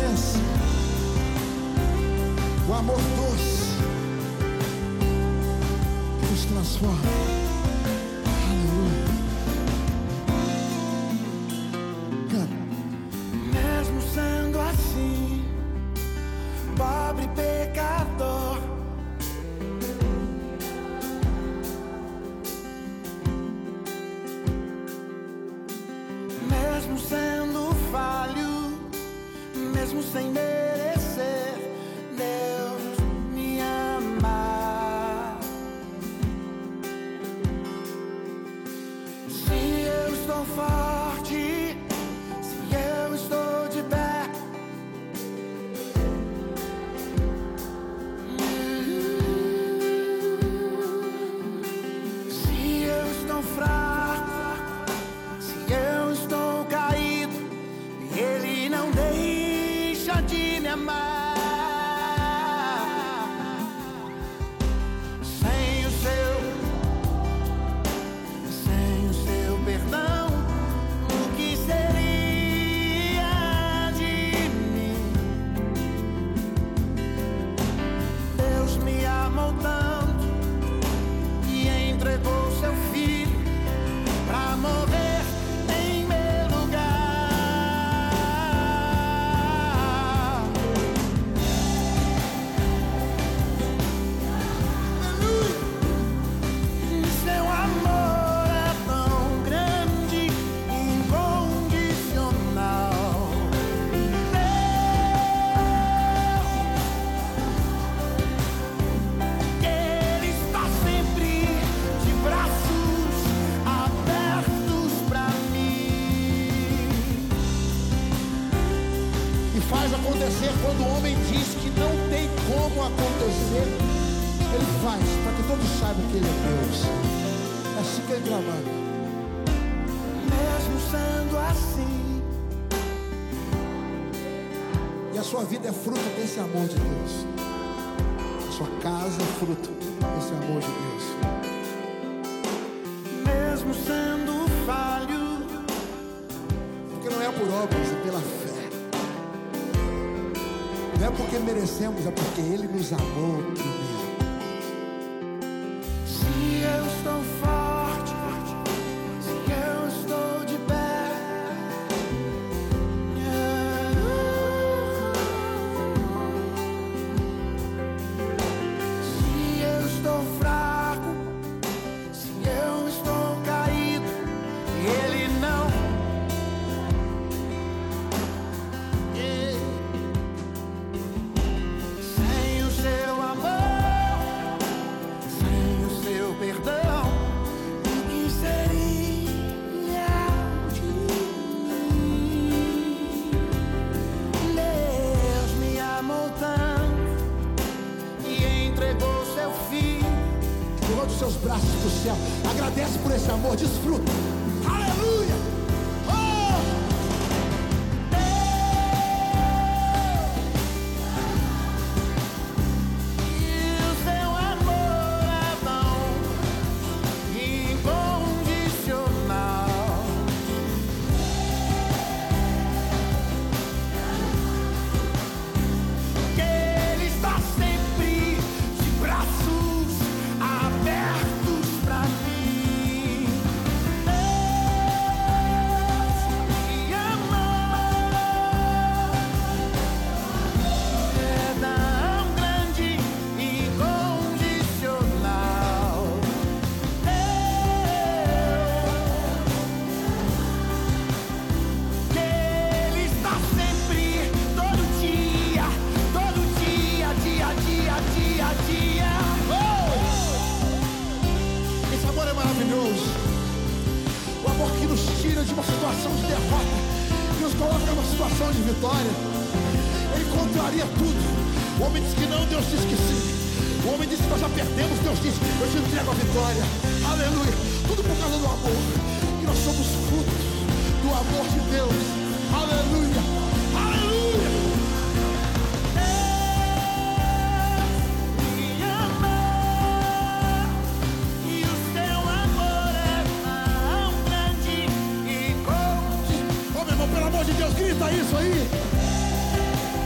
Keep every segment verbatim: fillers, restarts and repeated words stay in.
presença, o amor doce que nos transforma. Aleluia. Canta. Mesmo sendo assim, pobre pecador, mesmo sendo falho, mesmo sem merecer, Deus me ama. Se eu estou forte, se eu estou de pé, se eu estou fraco, se eu estou caído, Ele não deixa de me amar. Sem o seu, sem o seu perdão, o que seria de mim? Deus me amou tanto e entregou seu filho pra morrer em meu lugar. Seu amor é tão grande, incondicional. Ele está sempre de braços abertos pra mim. E faz acontecer quando o homem diz que não tem como acontecer. Ele faz, para que todos saibam que Ele é Deus. É assim que Ele trabalha. Mesmo sendo assim, E a sua vida é fruto desse amor de Deus. A sua casa é fruto desse amor de Deus. mesmo sendo falho, Porque não é por obras, é pela fé. Não é porque merecemos, é porque Ele nos amou primeiro. se eu estou forte, se eu estou de pé, se eu estou fraco, se eu estou caído, Ele não. Sem o seu amor, sem o seu perdão, o que seria de mim? Deus me amou tanto e entregou seu filho. Levanta os seus braços para o céu. Agradece por esse amor. Desfruta. Aleluia. Oh! E o seu amor é tão incondicional. Que Ele está sempre de braços abertos pra mim. Deus me ama. É tão grande, incondicional. Que Ele está sempre, todo dia, todo dia, dia, dia, dia, dia. Esse amor é maravilhoso. O amor que nos tira de uma situação de derrota e nos coloca numa situação de vitória. Ele contraria tudo. O homem diz que não, Deus diz que sim. O homem diz que nós já perdemos, Deus diz: eu te entrego a vitória. Aleluia. Tudo por causa do amor. E nós somos frutos do amor de Deus. Aleluia. Aleluia. Me ama. E o seu amor é tão grande e incondicional. Ô meu irmão, pelo amor de Deus, grita isso aí.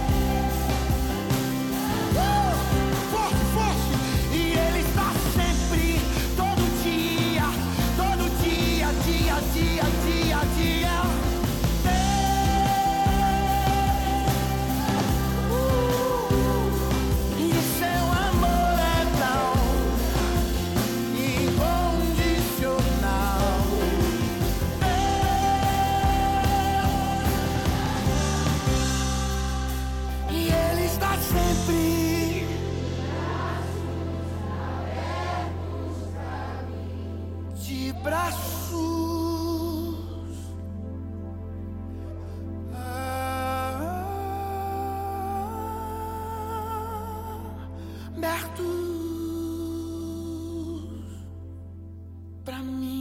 braços abertos pra mim.